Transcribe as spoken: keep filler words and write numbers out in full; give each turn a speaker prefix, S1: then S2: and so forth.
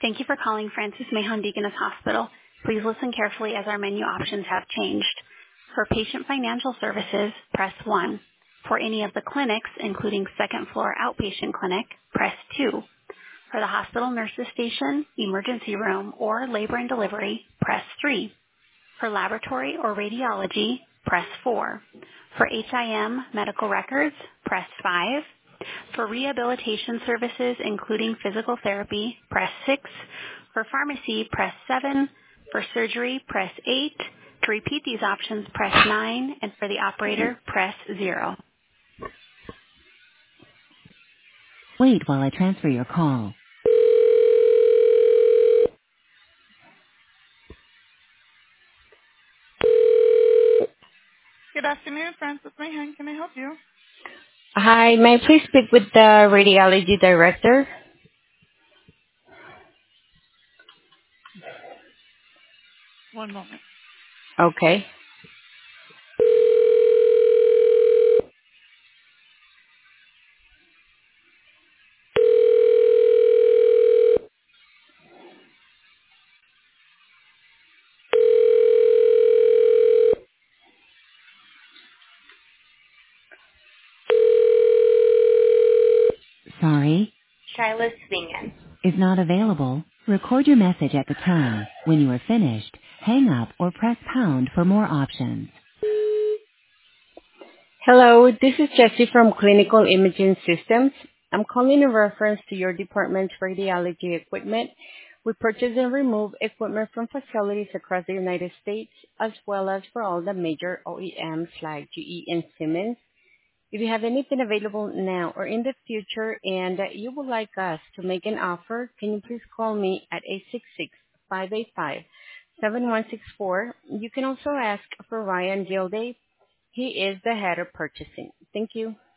S1: Thank you for calling Francis Mahon Deaconess Hospital. Please listen carefully as our menu options have changed. For patient financial services, press one. For any of the clinics, including second floor outpatient clinic, press two. For the hospital nurses station, emergency room, or labor and delivery, press three. For laboratory or radiology, press four. For H I M medical records, press five. For rehabilitation services, including physical therapy, press six. For pharmacy, press seven. For surgery, press eight. To repeat these options, press nine. And for the operator, press zero.
S2: Wait while I transfer your call.
S3: Good afternoon, Francis Mayhan. Can I help you?
S4: Hi, may I please speak with the radiology director?
S3: One moment.
S4: Okay.
S2: Sorry,
S5: Shyla Svingen.
S2: is not available. Record your message at the tone. When you are finished, hang up or press pound for more options.
S4: Hello, this is Jessie from Clinical Imaging Systems. I'm calling in reference to your department's radiology equipment. We purchase and remove equipment from facilities across the United States, as well as for all the major O E Ms like G E and Siemens. If you have anything available now or in the future and you would like us to make an offer, can you please call me at eight six six, five eight five, seven one six four. You can also ask for Ryan Gilday. He is the head of purchasing. Thank you.